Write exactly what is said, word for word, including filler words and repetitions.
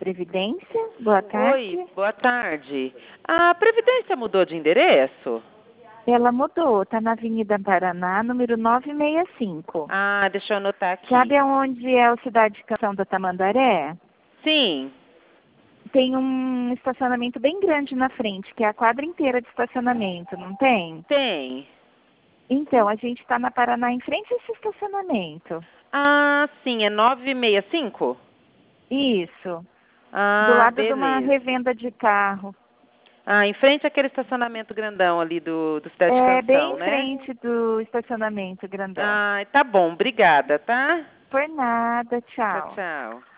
Previdência. Boa tarde. Oi, boa tarde. A Previdência mudou de endereço? Ela mudou, está na Avenida Paraná, número novecentos e sessenta e cinco. Ah, deixa eu anotar aqui. Sabe aonde é o Cidade Canção da Tamandaré? Sim. Tem um estacionamento bem grande na frente, que é a quadra inteira de estacionamento, não tem? Tem. Então, a gente está na Paraná em frente a esse estacionamento. Ah, sim, é nove seis cinco? Isso. Ah, Do lado de uma beleza. revenda de carro. Ah, em frente àquele estacionamento grandão ali do, do Cidade É, bem Canção, em né? frente do estacionamento grandão. Ah, tá bom, obrigada, tá? Por nada, Tchau, tchau. tchau.